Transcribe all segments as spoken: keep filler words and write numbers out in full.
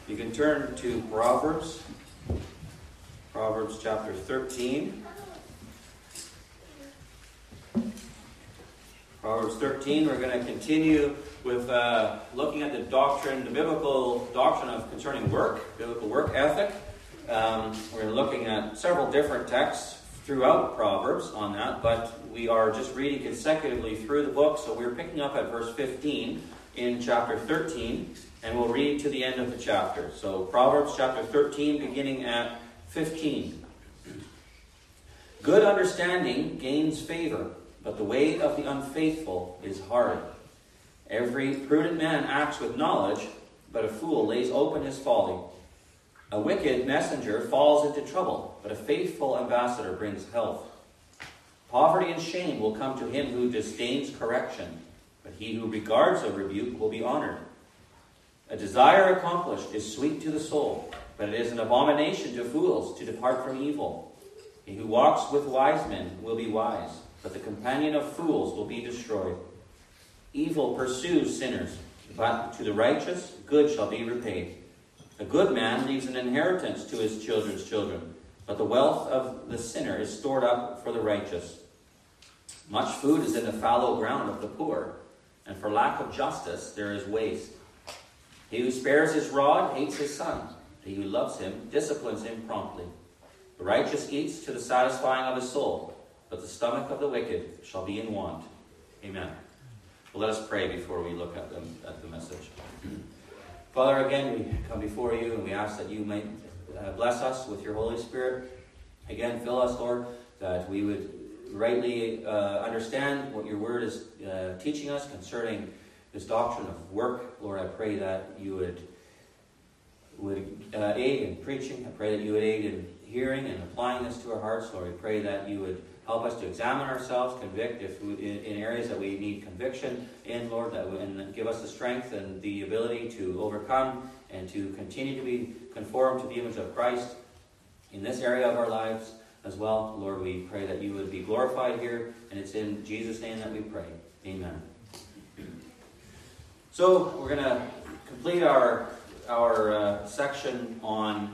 You can turn to Proverbs, Proverbs chapter thirteen. Proverbs thirteen, we're going to continue with uh, looking at the doctrine, the biblical doctrine of concerning work, biblical work ethic. Um, we're looking at several different texts throughout Proverbs on that, but we are just reading consecutively through the book, so we're picking up at verse fifteen in chapter thirteen, and we'll read to the end of the chapter. So Proverbs chapter thirteen, beginning at fifteen. Good understanding gains favor, but the way of the unfaithful is hard. Every prudent man acts with knowledge, but a fool lays open his folly. A wicked messenger falls into trouble, but a faithful ambassador brings health. Poverty and shame will come to him who disdains correction, but he who regards a rebuke will be honored. A desire accomplished is sweet to the soul, but it is an abomination to fools to depart from evil. He who walks with wise men will be wise, but the companion of fools will be destroyed. Evil pursues sinners, but to the righteous good shall be repaid. A good man leaves an inheritance to his children's children, but the wealth of the sinner is stored up for the righteous. Much food is in the fallow ground of the poor, and for lack of justice there is waste. He who spares his rod hates his son. He who loves him disciplines him promptly. The righteous eats to the satisfying of his soul, but the stomach of the wicked shall be in want. Amen. Well, let us pray before we look at, them, at the message. Father, again, we come before you and we ask that you might uh, bless us with your Holy Spirit. Again, fill us, Lord, that we would rightly uh, understand what your word is uh, teaching us concerning this doctrine of work. Lord, I pray that you would, would uh, aid in preaching. I pray that you would aid in hearing and applying this to our hearts. Lord, we pray that you would help us to examine ourselves, convict if we, in, in areas that we need conviction in, Lord, that we, and give us the strength and the ability to overcome and to continue to be conformed to the image of Christ in this area of our lives as well. Lord, we pray that you would be glorified here, and it's in Jesus' name that we pray. Amen. So we're going to complete our our uh, section on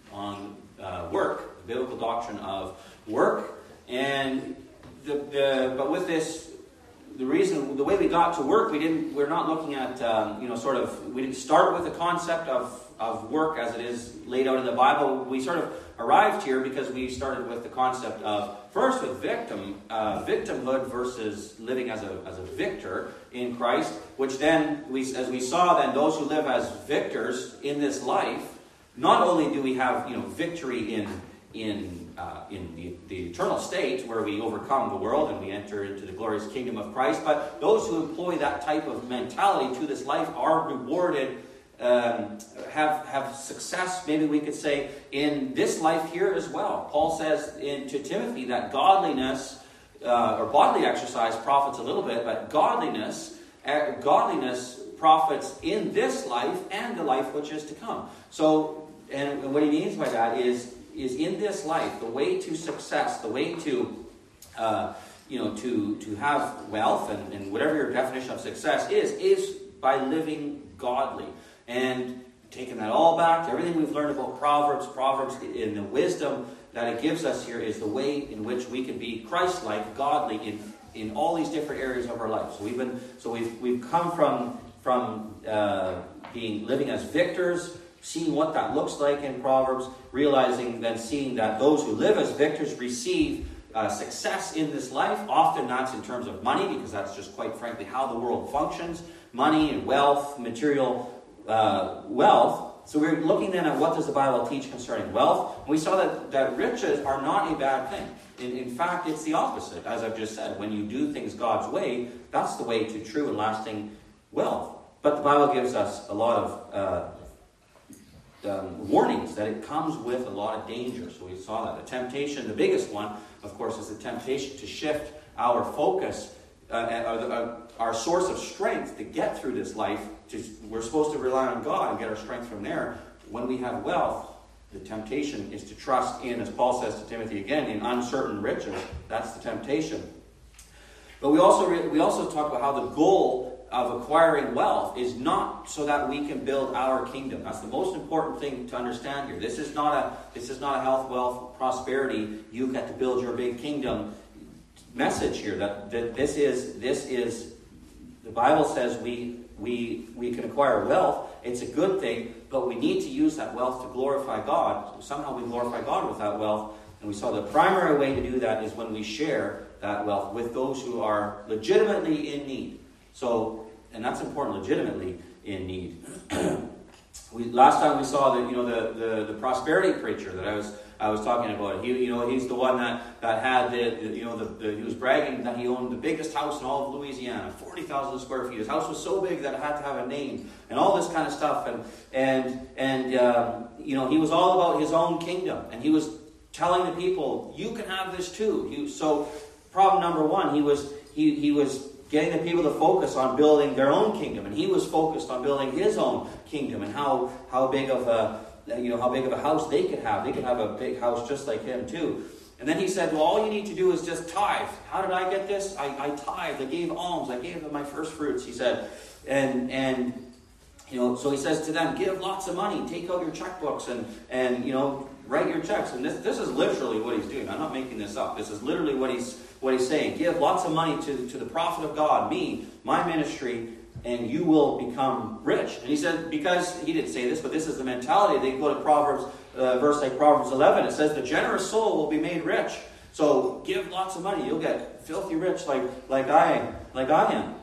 on uh, work, the biblical doctrine of work. And the, the but with this, the reason, the way we got to work, we didn't. We're not looking at um, you know sort of. We didn't start with the concept of of work as it is laid out in the Bible. We sort of arrived here because we started with the concept of first with victim uh, victimhood versus living as a as a victor in Christ. Which then we, as we saw, then those who live as victors in this life, not only do we have you know victory in in uh, in the, the eternal state where we overcome the world and we enter into the glorious kingdom of Christ, but those who employ that type of mentality to this life are rewarded, um, have have success, maybe we could say, in this life here as well. Paul says in, to Timothy that godliness uh, or bodily exercise profits a little bit, but godliness uh, godliness profits in this life and the life which is to come. So, and what he means by that is is in this life, the way to success, the way to, uh, you know, to to have wealth and, and whatever your definition of success is, is by living godly. And taking that all back to everything we've learned about Proverbs, Proverbs in the wisdom that it gives us here is the way in which we can be Christ-like, godly in, in all these different areas of our life. So we've been, so we've we've come from from uh, being living as victors, seeing what that looks like in Proverbs, realizing then seeing that those who live as victors receive uh, success in this life. Often that's in terms of money, because that's just quite frankly how the world functions. Money and wealth, material uh, wealth. So we're looking then at what does the Bible teach concerning wealth. And we saw that, that riches are not a bad thing. In, in fact, it's the opposite. As I've just said, when you do things God's way, that's the way to true and lasting wealth. But the Bible gives us a lot of uh, Um, warnings that it comes with a lot of danger. So we saw that. The temptation, the biggest one, of course, is the temptation to shift our focus, uh, uh, uh, our source of strength to get through this life. To, we're supposed to rely on God and get our strength from there. When we have wealth, the temptation is to trust in, as Paul says to Timothy again, in uncertain riches. That's the temptation. But we also re- we also talk about how the goal of acquiring wealth is not so that we can build our kingdom. That's the most important thing to understand here. This is not a this is not a health, wealth, prosperity. You get to build your big kingdom message here. That, that this is this is the Bible says we we we can acquire wealth. It's a good thing, but we need to use that wealth to glorify God. Somehow we glorify God with that wealth. And we saw the primary way to do that is when we share that wealth with those who are legitimately in need. So, and that's important, legitimately in need. we, last time we saw that, you know, the, the, the prosperity preacher that I was I was talking about. He, you know, he's the one that, that had the, the you know, the, the, he was bragging that he owned the biggest house in all of Louisiana, forty thousand square feet. His house was so big that it had to have a name and all this kind of stuff. And and and um, you know, he was all about his own kingdom, and he was telling the people, you can have this too. He, so problem number one, he was he he was getting the people to focus on building their own kingdom, and he was focused on building his own kingdom and how how big of a you know how big of a house they could have. They could have a big house just like him too. And then he said, well, all you need to do is just tithe. How did I get this? I, I tithed. I gave alms. I gave them my first fruits, he said. And and you know, so he says to them, give lots of money. Take out your checkbooks and and you know, write your checks. And this this is literally what he's doing. I'm not making this up. This is literally what he's what he's saying. Give lots of money to, to the prophet of God, me, my ministry, and you will become rich. And he said, because he didn't say this, but this is the mentality. They go to Proverbs, uh, verse like Proverbs eleven. It says, the generous soul will be made rich. So give lots of money. You'll get filthy rich like, like I like I am.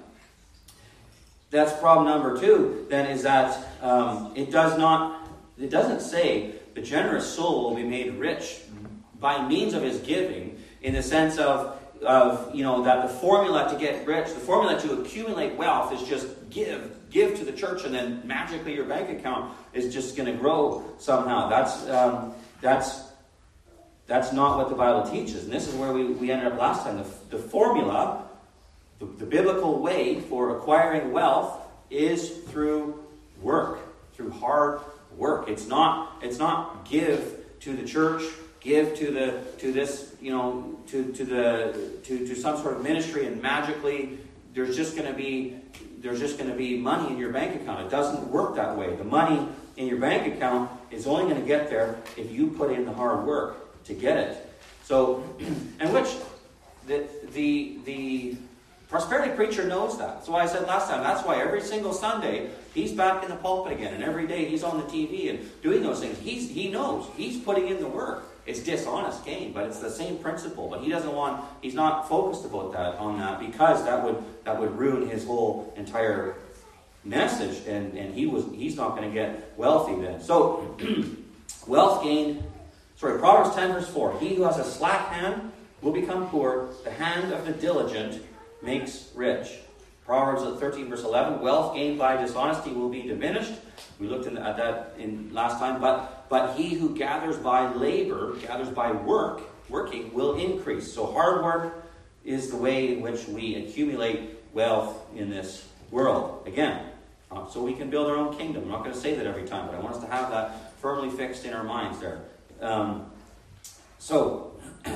That's problem number two, then, is that um, it does not, it doesn't say the generous soul will be made rich by means of his giving, in the sense of, of you know, that the formula to get rich, the formula to accumulate wealth is just give, give to the church, and then magically your bank account is just going to grow somehow. That's um, that's that's not what the Bible teaches, and this is where we, we ended up last time. The, the formula, the, the biblical way for acquiring wealth is through work, through hard work. It's not it's not give to the church, give to the to this, you know, to to the to, to some sort of ministry, and magically there's just going to be there's just going to be money in your bank account. It doesn't work that way. The money in your bank account is only going to get there if you put in the hard work to get it. So, and which the the the prosperity preacher knows that. That's why I said last time. That's why every single Sunday he's back in the pulpit again, and every day he's on the T V and doing those things. He's he knows he's putting in the work. It's dishonest gain, but it's the same principle. But he doesn't want. He's not focused about that on that, because that would that would ruin his whole entire message, and and he was he's not going to get wealthy then. So wealth gained. Sorry, Proverbs ten verse four. He who has a slack hand will become poor. The hand of the diligent makes rich. Proverbs thirteen verse eleven. Wealth gained by dishonesty will be diminished. We looked in, at that in last time. But but he who gathers by labor, gathers by work, working, will increase. So hard work is the way in which we accumulate wealth in this world. Again, uh, so we can build our own kingdom. I'm not going to say that every time, but I want us to have that firmly fixed in our minds there. Um, so,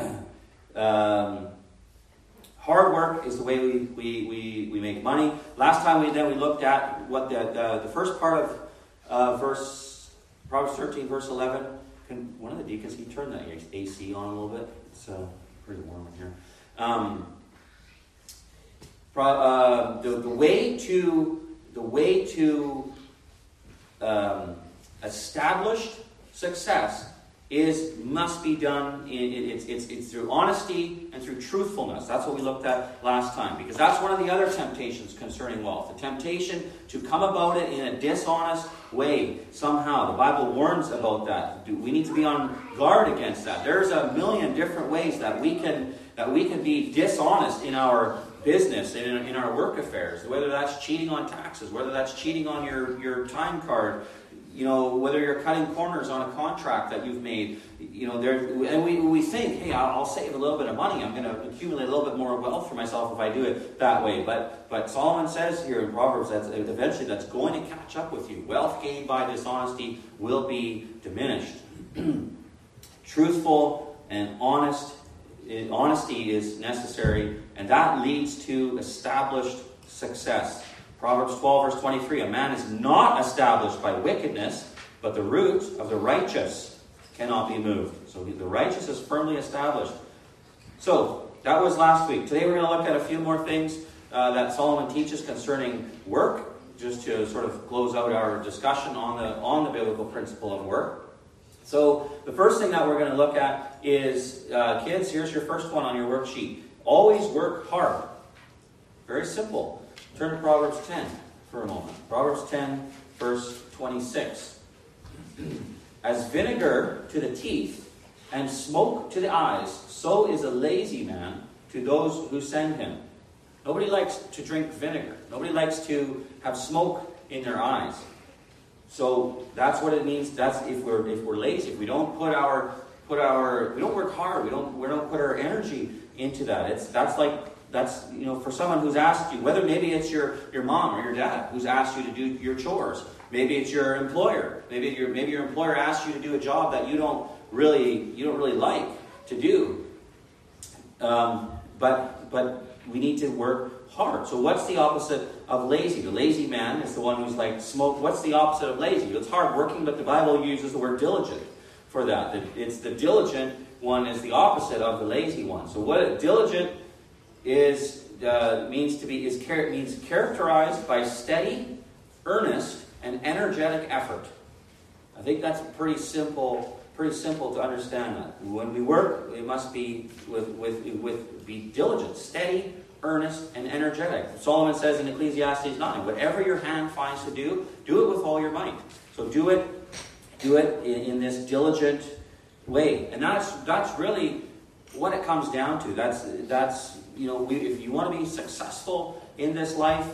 um, hard work is the way we, we, we, we make money. Last time we then we looked at what the the, the first part of uh, verse Proverbs thirteen verse eleven. Can one of the deacons, can you turn that A C on a little bit? It's uh, pretty warm in here. Um, uh, the the way to the way to um, establish success is must be done. In, in, it's, it's, it's through honesty and through truthfulness. That's what we looked at last time, because that's one of the other temptations concerning wealth. The temptation to come about it in a dishonest way somehow. The Bible warns about that. We need to be on guard against that. There's a million different ways that we can that we can be dishonest in our business and in, in our work affairs. Whether that's cheating on taxes, whether that's cheating on your, your time card. You know, whether you're cutting corners on a contract that you've made, you know, there, and we we think, hey, I'll, I'll save a little bit of money. I'm going to accumulate a little bit more wealth for myself if I do it that way. But but Solomon says here in Proverbs that eventually that's going to catch up with you. Wealth gained by dishonesty will be diminished. Truthful and honest, honesty is necessary, and that leads to established success. Proverbs twelve, verse twenty-three, a man is not established by wickedness, but the root of the righteous cannot be moved. So the righteous is firmly established. So, that was last week. Today we're going to look at a few more things uh, that Solomon teaches concerning work, just to sort of close out our discussion on the, on the biblical principle of work. So, the first thing that we're going to look at is, uh, kids, here's your first one on your worksheet. Always work hard. Very simple. Turn to Proverbs ten for a moment. Proverbs ten, verse twenty-six. As vinegar to the teeth and smoke to the eyes, so is a lazy man to those who send him. Nobody likes to drink vinegar. Nobody likes to have smoke in their eyes. So that's what it means. That's if we're if we're lazy, if we don't put our put our we don't work hard. We don't we don't put our energy into that. It's that's like that's you know for someone who's asked you, whether maybe it's your your mom or your dad who's asked you to do your chores. Maybe it's your employer. Maybe your maybe your employer asks you to do a job that you don't really you don't really like to do. Um, but but we need to work hard. So what's the opposite of lazy? The lazy man is the one who's like smoke. What's the opposite of lazy? It's hard working, but the Bible uses the word diligent for that. It's the diligent one is the opposite of the lazy one. So what diligent is uh, means to be is char- means characterized by steady, earnest, and energetic effort. I think that's pretty simple. Pretty simple to understand that. When we work, it must be with with with be diligent, steady, earnest, and energetic. Solomon says in Ecclesiastes nine, whatever your hand finds to do, do it with all your might. So do it, do it in, in this diligent way, and that's that's really what it comes down to. That's that's you know, we, if you want to be successful in this life,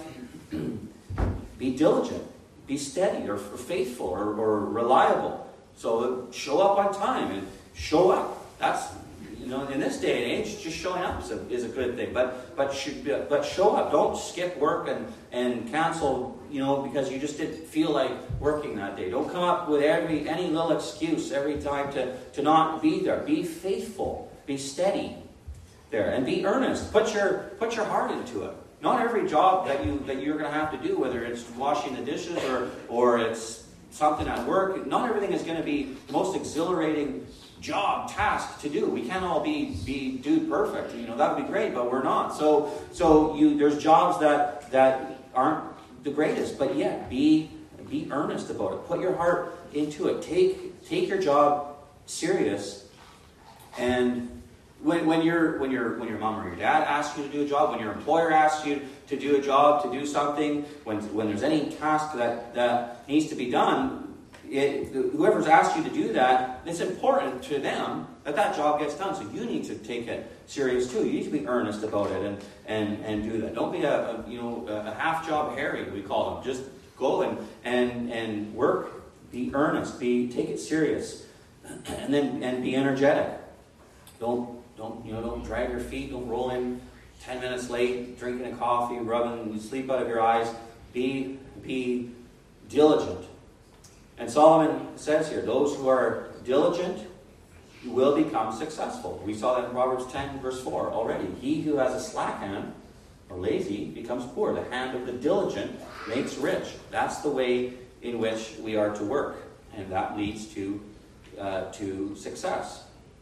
be diligent, be steady, or, or faithful, or, or reliable. So show up on time and show up. That's, you know, in this day and age, just showing up is a, is a good thing. But but should, but show up. Don't skip work and, and cancel, you know, because you just didn't feel like working that day. Don't come up with every any little excuse every time to, to not be there. Be faithful. Be steady there. And be earnest. Put your put your heart into it. Not every job that you that you're going to have to do, whether it's washing the dishes or or it's something at work, not everything is going to be the most exhilarating job, task to do. We can't all be be dude perfect. You know, that would be great, but we're not. So so you there's jobs that that aren't the greatest, but yet be be earnest about it. Put your heart into it. Take take your job serious. And when when you're when your when your mom or your dad asks you to do a job, when your employer asks you to do a job, to do something, when when there's any task that, that needs to be done, it, whoever's asked you to do that, it's important to them that that job gets done. So you need to take it serious too. You need to be earnest about it and and, and do that. Don't be a, a you know a half job Harry, we call them. Just go and and and work. Be earnest. Be take it serious, and then and be energetic. Don't don't you know don't drag your feet. Don't roll in ten minutes late, drinking a coffee, rubbing the sleep out of your eyes. Be, be diligent. And Solomon says here, those who are diligent will become successful. We saw that in Proverbs ten, verse four already. He who has a slack hand, or lazy, becomes poor. The hand of the diligent makes rich. That's the way in which we are to work. And that leads to, uh, to success.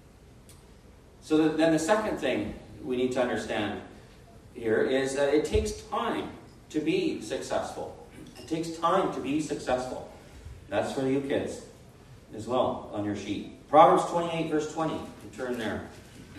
So the, then the second thing we need to understand here is that it takes time to be successful. It takes time to be successful. That's for you kids as well on your sheet. Proverbs twenty-eight, verse twenty. You turn there.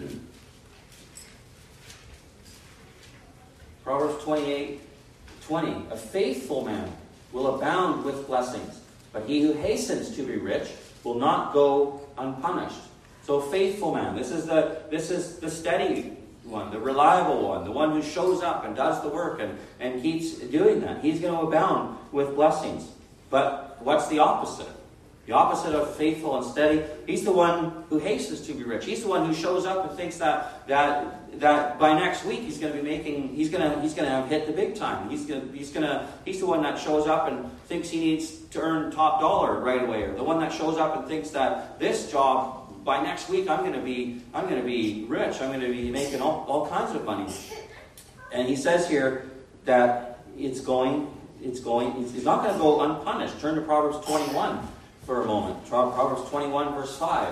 Proverbs twenty-eight, twenty. A faithful man will abound with blessings, but he who hastens to be rich will not go unpunished. So faithful man, this is the this is the steady one, the reliable one, the one who shows up and does the work and, and keeps doing that. He's going to abound with blessings. But what's the opposite? The opposite of faithful and steady, he's the one who hastens to be rich. He's the one who shows up and thinks that that that by next week he's going to be making he's going to he's going to have hit the big time. He's going to, he's going to he's the one that shows up and thinks he needs to earn top dollar right away, or the one that shows up and thinks that this job by next week I'm going to be I'm going to be rich. I'm going to be making all, all kinds of money. And he says here that it's going it's going. It's, it's not going to go unpunished. Turn to Proverbs twenty-one for a moment. Proverbs twenty-one, verse five.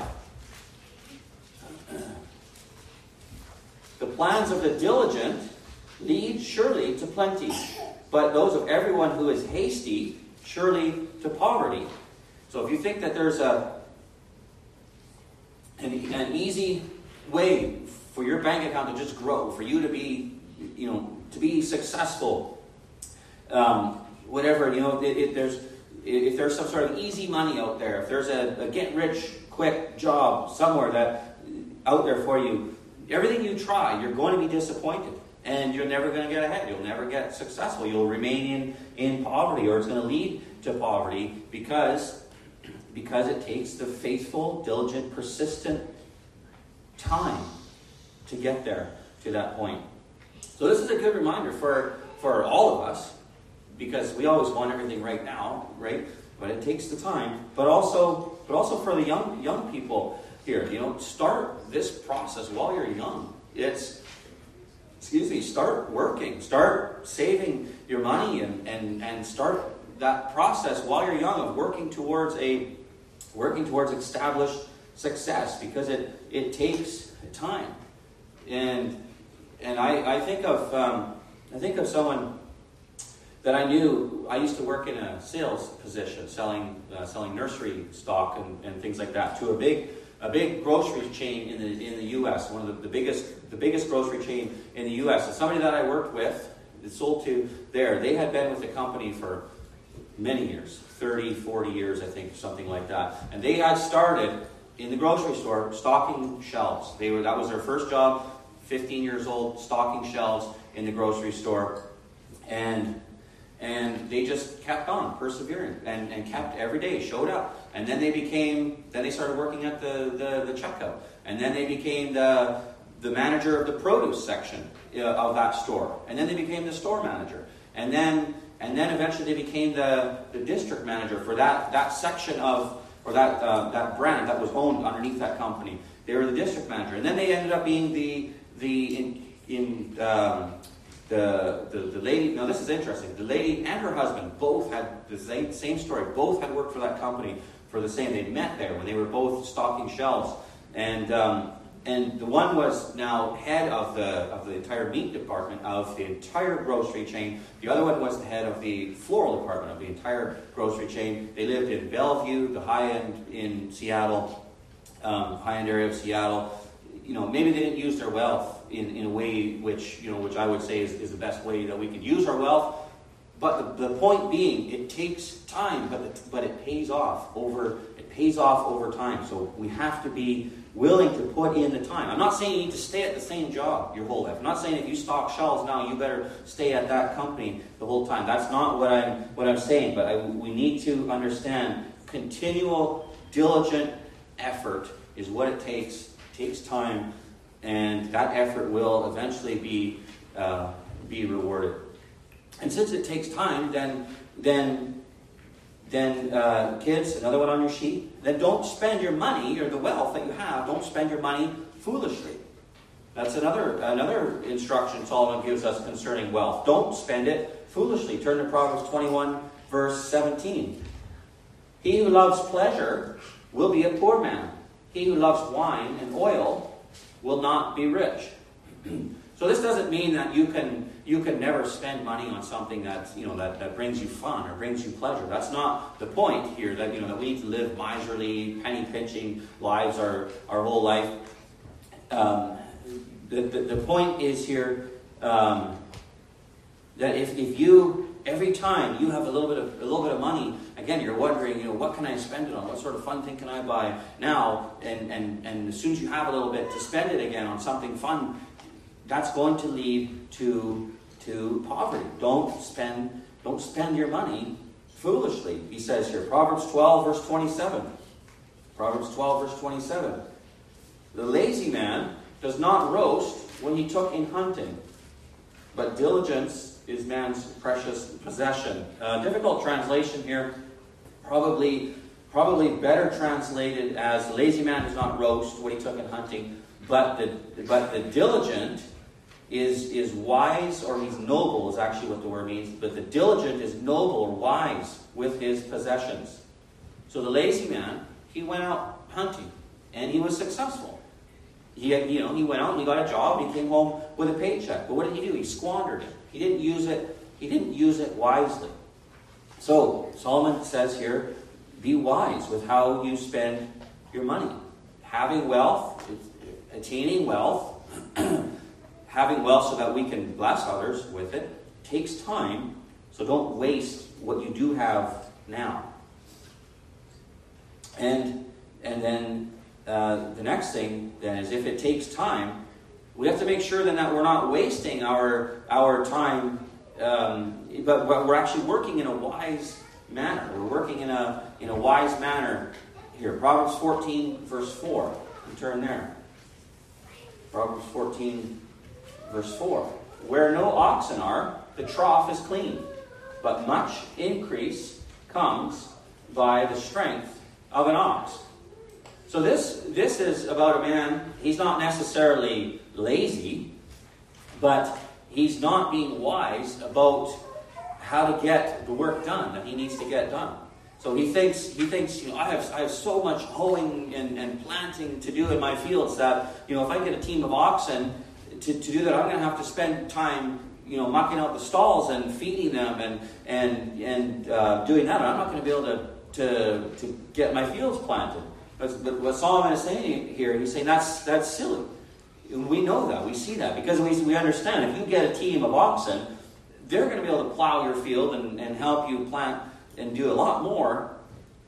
The plans of the diligent lead surely to plenty, but those of everyone who is hasty surely to poverty. So if you think that there's a an, an easy way for your bank account to just grow, for you to be, you know, to be successful, um, whatever, you know, it, it, there's if there's some sort of easy money out there, if there's a, a get rich quick job somewhere that out there for you, everything you try, you're going to be disappointed, and you're never going to get ahead. You'll never get successful. You'll remain in, in poverty, or it's going to lead to poverty because because it takes the faithful, diligent, persistent time to get there to that point. So this is a good reminder for, for all of us, because we always want everything right now, right? But it takes the time. But also, but also for the young young people here, you know, start this process while you're young. It's, excuse me, start working, start saving your money, and and and start that process while you're young of working towards a working towards established success, because it it takes time. And and I, I think of um, I think of someone that I knew. I used to work in a sales position, selling uh, selling nursery stock and, and things like that to a big a big grocery chain in the in the U S, one of the, the biggest the biggest grocery chain in the U S. And somebody that I worked with, that sold to there, they had been with the company for many years, thirty, forty years, I think, something like that. And they had started in the grocery store stocking shelves. They were that was their first job, fifteen years old, stocking shelves in the grocery store. And And they just kept on persevering and, and kept every day, showed up. And then they became, then they started working at the, the, the checkout. And then they became the, the manager of the produce section uh, of that store. And then they became the store manager. And then and then eventually they became the, the district manager for that, that section of, or that uh, that brand that was owned underneath that company. They were the district manager. And then they ended up being the, the in, in um, The, the the lady, now this is interesting, the lady and her husband both had the same, same story, both had worked for that company for the same, they met there when they were both stocking shelves, and um, and the one was now head of the of the entire meat department of the entire grocery chain, the other one was the head of the floral department of the entire grocery chain. They lived in Bellevue, the high end in Seattle, um, high end area of Seattle. You know, maybe they didn't use their wealth in, in a way which, you know, which I would say is, is the best way that we could use our wealth. But the, the point being, it takes time, but it, but it pays off over it pays off over time. So we have to be willing to put in the time. I'm not saying you need to stay at the same job your whole life. I'm not saying if you stock shelves now, you better stay at that company the whole time. That's not what I'm what I'm saying. But I, we need to understand continual, diligent effort is what it takes. Takes time, and that effort will eventually be uh, be rewarded. And since it takes time, then then then uh, kids, another one on your sheet. Then don't spend your money or the wealth that you have. Don't spend your money foolishly. That's another another instruction Solomon gives us concerning wealth. Don't spend it foolishly. Turn to Proverbs twenty-one, verse seventeen. He who loves pleasure will be a poor man. He who loves wine and oil will not be rich. So this doesn't mean that you can you can never spend money on something that's, you know, that, that brings you fun or brings you pleasure. That's not the point here. That, you know, that we need to live miserly, penny pinching lives our our whole life. Um, the, the the point is here um, that if if you every time you have a little bit of a little bit of money, again, you're wondering, you know, what can I spend it on? What sort of fun thing can I buy now? And, and, and as soon as you have a little bit to spend it again on something fun, that's going to lead to, to poverty. Don't spend, don't spend your money foolishly, he says here. Proverbs twelve, verse twenty-seven. Proverbs twelve, verse twenty-seven. The lazy man does not roast when he took in hunting, but diligence is man's precious possession. Uh, difficult translation here. Probably, probably better translated as the lazy man does not roast when he took in hunting, but the but the diligent is, is wise, or he's noble is actually what the word means, but the diligent is noble or wise with his possessions. So the lazy man, he went out hunting, and he was successful. He had, you know, he went out and he got a job, and he came home with a paycheck. But what did he do? He squandered it. He didn't use it, he didn't use it wisely. So Solomon says here, be wise with how you spend your money. Having wealth, attaining wealth, having wealth so that we can bless others with it, takes time, so don't waste what you do have now. And and then uh, the next thing then is, if it takes time, we have to make sure then that we're not wasting our our time, um, but, but we're actually working in a wise manner. We're working in a in a wise manner here. Proverbs fourteen, verse four. You turn there. Proverbs fourteen, verse four. Where no oxen are, the trough is clean, but much increase comes by the strength of an ox. So this this is about a man. He's not necessarily lazy, but he's not being wise about how to get the work done that he needs to get done. So he thinks he thinks you know I have I have so much hoeing and, and planting to do in my fields that you know if I get a team of oxen to, to do that, I'm going to have to spend time you know mucking out the stalls and feeding them and and and uh, doing that. I'm not going to be able to to to get my fields planted. But, but what Solomon is saying here, he's saying that's that's silly. We know that, we see that, because we we understand if you get a team of oxen, they're going to be able to plow your field and, and help you plant and do a lot more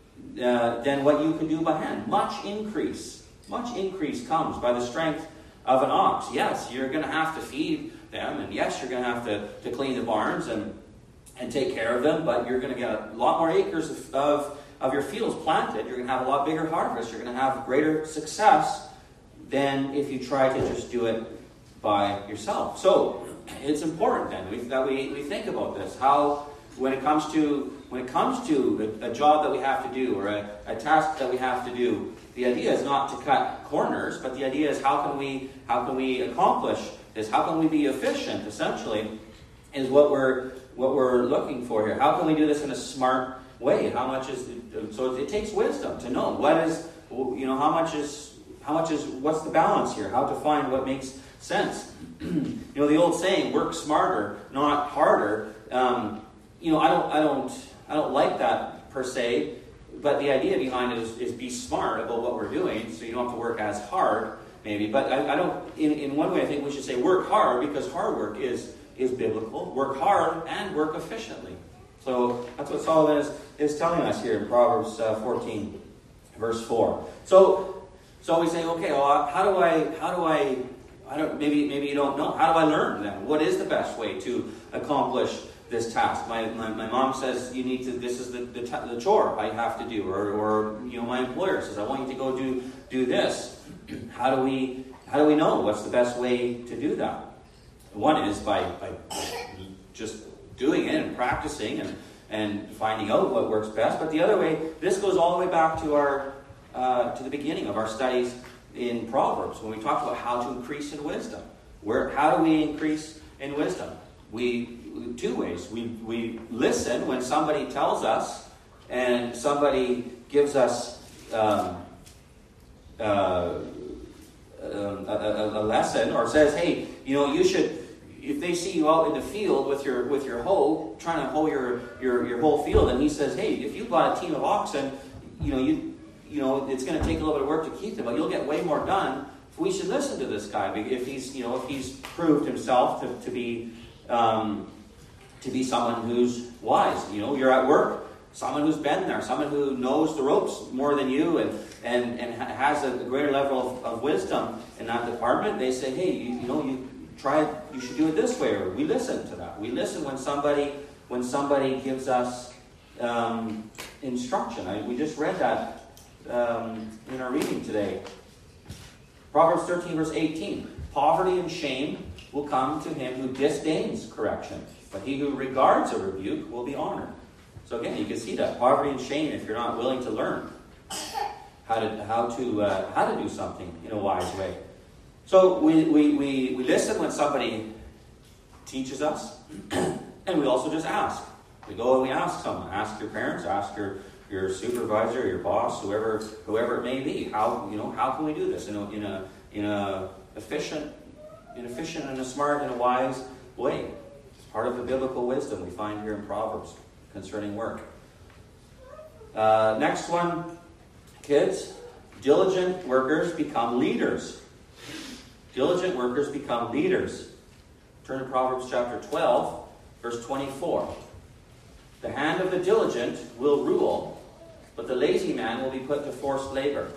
uh, than what you can do by hand. Much increase, much increase comes by the strength of an ox. Yes, you're going to have to feed them, and yes, you're going to have to, to clean the barns and and take care of them, but you're going to get a lot more acres of, of, of your fields planted. You're going to have a lot bigger harvest. You're going to have greater success than if you try to just do it by yourself. So it's important then we, that we, we think about this. How, when it comes to when it comes to a, a job that we have to do, or a, a task that we have to do, the idea is not to cut corners, but the idea is how can we how can we accomplish this? How can we be efficient? Essentially, is what we're what we're looking for here. How can we do this in a smart way? How much is so? It takes wisdom to know what is you know how much is how much is what's the balance here? How to find what makes sense. You know the old saying, "Work smarter, not harder." Um, you know I don't I don't I don't like that per se, but the idea behind it is, is be smart about what we're doing, so you don't have to work as hard, maybe. But I, I don't. In, in one way, I think we should say work hard, because hard work is is biblical. Work hard and work efficiently. So that's what Solomon is, is telling us here in Proverbs uh, fourteen, verse four. So so we say, okay, well, how do I how do I I don't maybe maybe you don't know. How do I learn then? What is the best way to accomplish this task? My, my my mom says you need to. This is the the, the chore I have to do, or or you know my employer says I want you to go do do this. How do we how do we know what's the best way to do that? One is by by just doing it and practicing and and finding out what works best. But the other way, this goes all the way back to our uh, to the beginning of our studies in Proverbs, when we talked about how to increase in wisdom. Where how do we increase in wisdom? We two ways. We we listen when somebody tells us, and somebody gives us um, uh, a, a, a lesson, or says, "Hey, you know, you should." If they see you out in the field with your with your hoe, trying to hoe your, your, your whole field, and he says, "Hey, if you've got a team of oxen, you know you you know it's going to take a little bit of work to keep them, but you'll get way more done." We should listen to this guy if he's you know if he's proved himself to, to be um, to be someone who's wise. You know, you're at work, someone who's been there, someone who knows the ropes more than you, and and, and has a greater level of, of wisdom in that department. They say, "Hey, you, you know you." Try. You should do it this way, or we listen to that. We listen when somebody when somebody gives us um, instruction. I, we just read that um, in our reading today. Proverbs thirteen, verse eighteen. Poverty and shame will come to him who disdains correction, but he who regards a rebuke will be honored. So again, you can see that poverty and shame if you're not willing to learn how to how to uh, how to do something in a wise way. So we, we, we, we listen when somebody teaches us, and we also just ask. We go and we ask someone. Ask your parents, ask your, your supervisor, your boss, whoever whoever it may be. How, you know, how can we do this in a in a in a efficient, in efficient and a smart and a wise way? It's part of the biblical wisdom we find here in Proverbs concerning work. Uh, next one, kids. Diligent workers become leaders. Diligent workers become leaders. Turn to Proverbs chapter twelve, verse twenty-four. The hand of the diligent will rule, but the lazy man will be put to forced labor.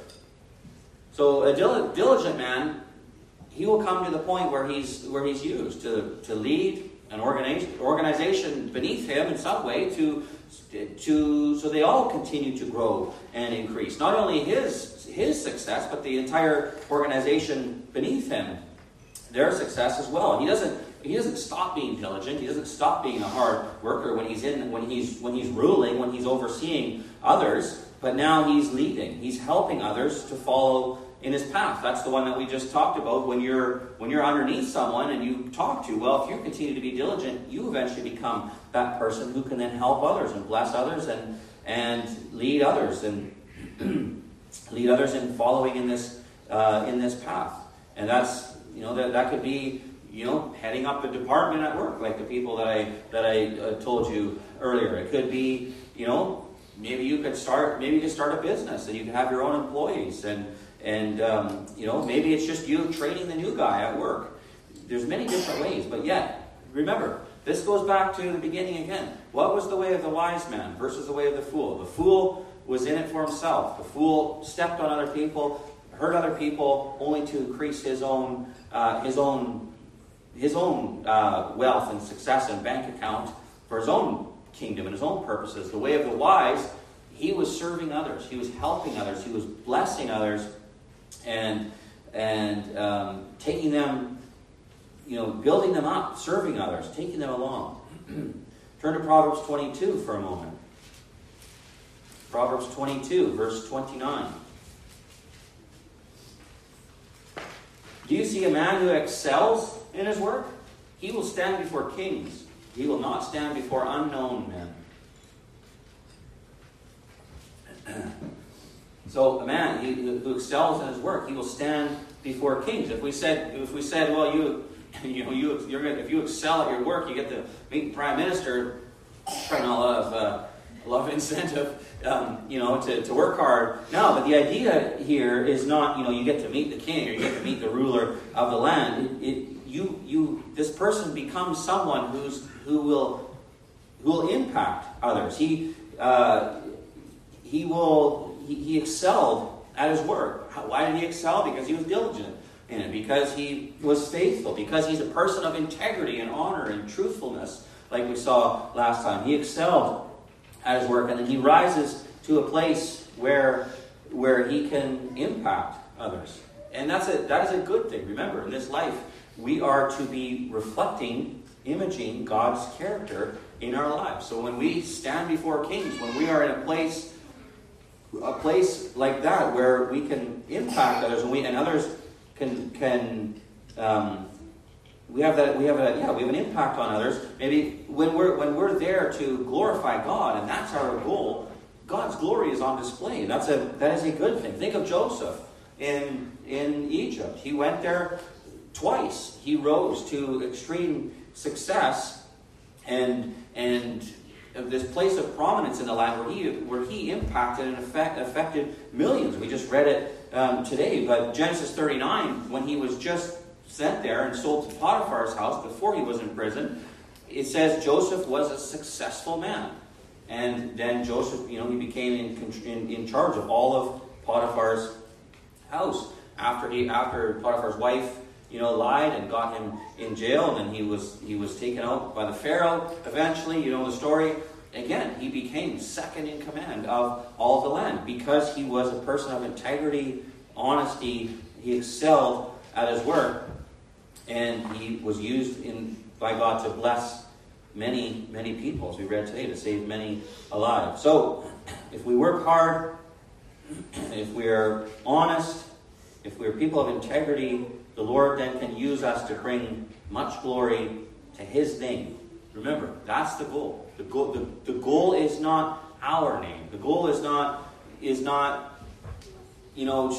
So a dil- diligent man, he will come to the point where he's where he's used to, to lead an organization, organization beneath him in some way to, to so they all continue to grow and increase. Not only his his success, but the entire organization beneath him, their success as well. He doesn't he doesn't stop being diligent. He doesn't stop being a hard worker when he's in when he's when he's ruling, when he's overseeing others. But now he's leading. He's helping others to follow in his path. That's the one that we just talked about. When you're when you're underneath someone and you talk to, well, if you continue to be diligent, you eventually become that person who can then help others and bless others and and lead others and lead others in following in this uh, in this path. And that's you know that that could be you know heading up a department at work, like the people that I that I uh, told you earlier. It could be you know maybe you could start maybe you could start a business and you could have your own employees and. And, um, you know, maybe it's just you training the new guy at work. There's many different ways, but yet, remember, this goes back to the beginning again. What was the way of the wise man versus the way of the fool? The fool was in it for himself. The fool stepped on other people, hurt other people, only to increase his own, uh, his own, his own uh, wealth and success and bank account for his own kingdom and his own purposes. The way of the wise, he was serving others. He was helping others. He was blessing others. And and um, taking them, you know, building them up, serving others, taking them along. Turn to Proverbs twenty-two for a moment. Proverbs twenty-two, verse twenty-nine. Do you see a man who excels in his work? He will stand before kings. He will not stand before unknown men. So a man he, who excels in his work, he will stand before kings. If we said, if we said, well, you, you know, you, you're gonna, if you excel at your work, you get to meet the prime minister. Probably not a lot of, uh, a lot of incentive, um, you know, to, to work hard. No, but the idea here is not, you know, you get to meet the king or you get to meet the ruler of the land. It, it, you, you, this person becomes someone who's who will who will impact others. He, uh, he will. He excelled at his work. Why did he excel? Because he was diligent in it. Because he was faithful. Because he's a person of integrity and honor and truthfulness, like we saw last time. He excelled at his work, and then he rises to a place where where he can impact others. And that's a that is a good thing. Remember, in this life, we are to be reflecting, imaging God's character in our lives. So when we stand before kings, when we are in a place A place like that where we can impact others, and we and others can can um, we have that we have a yeah we have an impact on others. Maybe when we're when we're there to glorify God, and that's our goal. God's glory is on display. That's a that is a good thing. Think of Joseph in in Egypt. He went there twice. He rose to extreme success, and and. this place of prominence in the land where he where he impacted and affect, affected millions. We just read it um, today. But Genesis thirty-nine, when he was just sent there and sold to Potiphar's house before he was in prison, it says Joseph was a successful man. And then Joseph, you know, he became in, in, in charge of all of Potiphar's house. After he after Potiphar's wife, you know, lied and got him in jail, and then he was he was taken out by the Pharaoh eventually. You know the story. Again, he became second in command of all the land because he was a person of integrity, honesty. He excelled at his work, and he was used in by God to bless many, many people, as we read today, to save many alive. So, if we work hard, if we are honest, if we're people of integrity, the Lord then can use us to bring much glory to His name. Remember, that's the goal. The goal, the, the goal is not our name. The goal is not, is not, you know,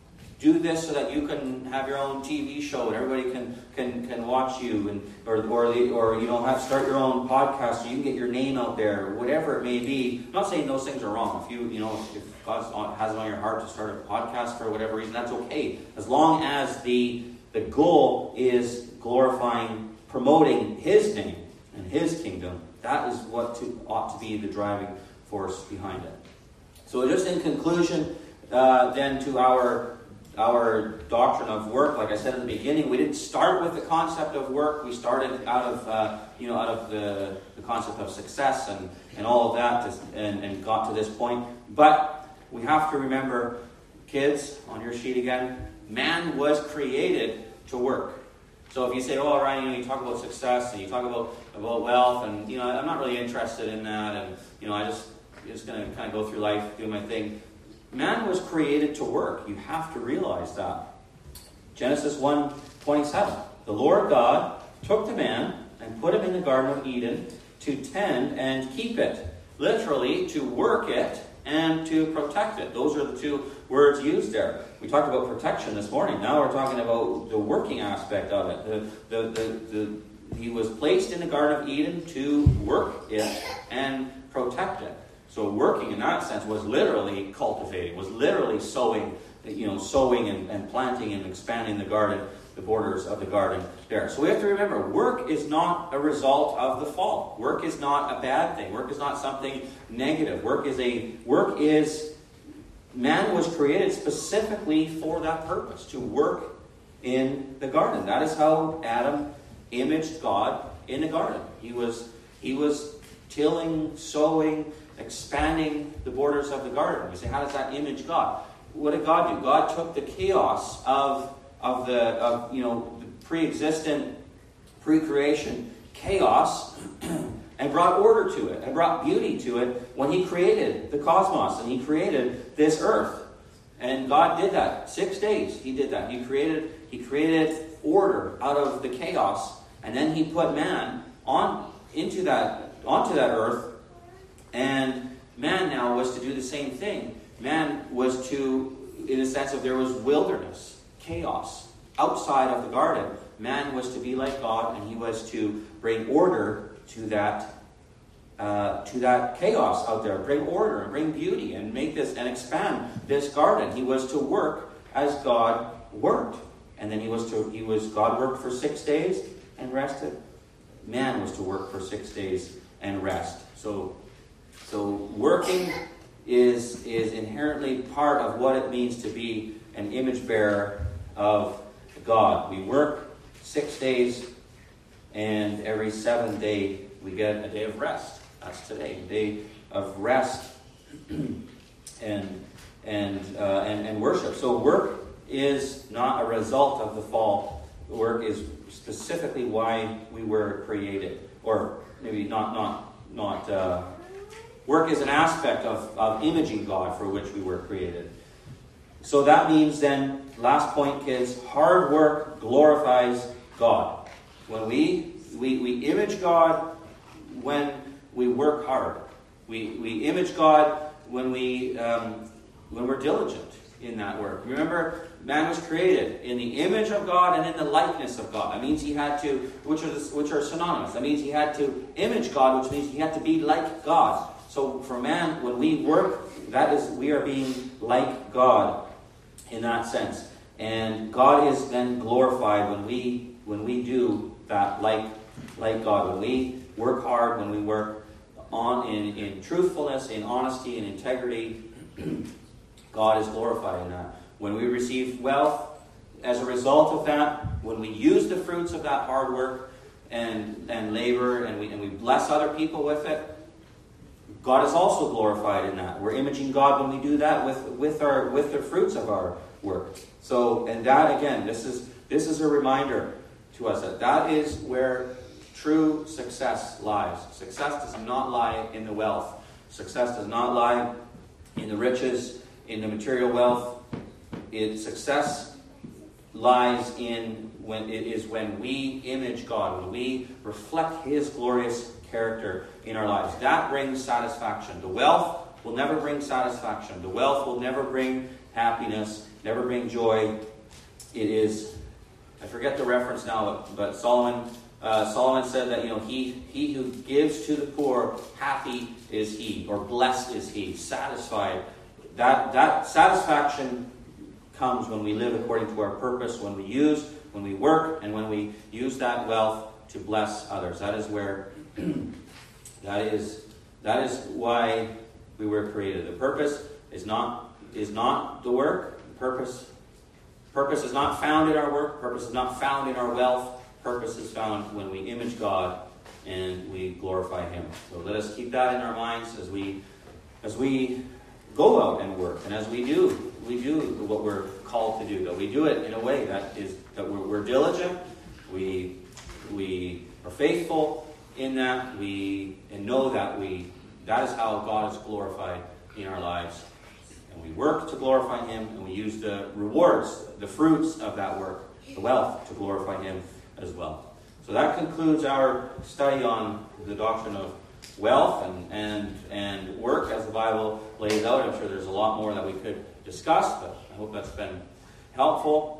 do this so that you can have your own T V show and everybody can can, can watch you, and or or, the, or you know have start your own podcast so you can get your name out there, or whatever it may be. I'm not saying those things are wrong. If you you know if God has it on your heart to start a podcast for whatever reason, that's okay. As long as the the goal is glorifying, promoting His name and His kingdom, that is what to, ought to be the driving force behind it. So just in conclusion, uh, then to our our doctrine of work, like I said in the beginning, we didn't start with the concept of work. We started out of uh, you know out of the, the concept of success and, and all of that, to, and, and got to this point. But we have to remember, kids, on your sheet again, man was created to work. So if you say, "Oh, Ryan, you know, you talk about success and you talk about about wealth, and you know, I'm not really interested in that, and you know, I just just going to kind of go through life, do my thing." Man was created to work. You have to realize that. Genesis one twenty-seven. The Lord God took the man and put him in the Garden of Eden to tend and keep it. Literally, to work it and to protect it. Those are the two words used there. We talked about protection this morning. Now we're talking about the working aspect of it. The, the, the, the, he was placed in the Garden of Eden to work it and protect it. So working in that sense was literally cultivating, was literally sowing, you know, sowing and, and planting and expanding the garden, the borders of the garden there. So we have to remember, work is not a result of the fall. Work is not a bad thing. Work is not something negative. Work is a work is man was created specifically for that purpose, to work in the garden. That is how Adam imaged God in the garden. He was he was tilling, sowing, expanding the borders of the garden. We say, how does that image God? What did God do? God took the chaos of of the of you know the pre-existent, pre-creation chaos and brought order to it and brought beauty to it when He created the cosmos and He created this earth. And God did that. Six days He did that. He created He created order out of the chaos, and then He put man on into that onto that earth. And man now was to do the same thing. Man was to, in the sense of there was wilderness, chaos, outside of the garden. Man was to be like God, and he was to bring order to that uh, to that chaos out there. Bring order and bring beauty and make this and expand this garden. He was to work as God worked. And then he was to he was God worked for six days and rested. Man was to work for six days and rest. So So working is, is inherently part of what it means to be an image bearer of God. We work six days, and every seventh day we get a day of rest. That's today, a day of rest and and uh, and, and worship. So work is not a result of the fall. Work is specifically why we were created, or maybe not not not. Uh, Work is an aspect of, of imaging God for which we were created. So that means then, last point, kids, hard work glorifies God. When we we, we image God when we work hard. We we image God when we um, when we're diligent in that work. Remember, man was created in the image of God and in the likeness of God. That means he had to, which are the, which are synonymous. That means he had to image God, which means he had to be like God. So for man, when we work, that is, we are being like God in that sense. And God is then glorified when we when we do that like like God. When we work hard, when we work on in, in truthfulness, in honesty, in integrity, God is glorified in that. When we receive wealth as a result of that, when we use the fruits of that hard work and, and labor, and we and we bless other people with it, God is also glorified in that. We're imaging God when we do that with, with our with the fruits of our work. So, and that again, this is this is a reminder to us that that is where true success lies. Success does not lie in the wealth. Success does not lie in the riches, in the material wealth. It success lies in when it is when we image God, when we reflect His glorious character in our lives. That brings satisfaction. The wealth will never bring satisfaction. The wealth will never bring happiness, never bring joy. It is, I forget the reference now, but, but Solomon uh, Solomon said that, you know, he he who gives to the poor, happy is he, or blessed is he, satisfied. That that satisfaction comes when we live according to our purpose, when we use, when we work, and when we use that wealth to bless others. That is where that is that is why we were created. The purpose is not is not the work. The purpose purpose is not found in our work. Purpose is not found in our wealth. Purpose is found when we image God and we glorify Him. So let us keep that in our minds as we as we go out and work, and as we do we do what we're called to do. That we do it in a way that is that we're, we're diligent. We we are faithful in that. We and know that we that is how God is glorified in our lives. And we work to glorify Him, and we use the rewards, the fruits of that work, the wealth, to glorify Him as well. So that concludes our study on the doctrine of wealth and, and, and work as the Bible lays out. I'm sure there's a lot more that we could discuss, but I hope that's been helpful.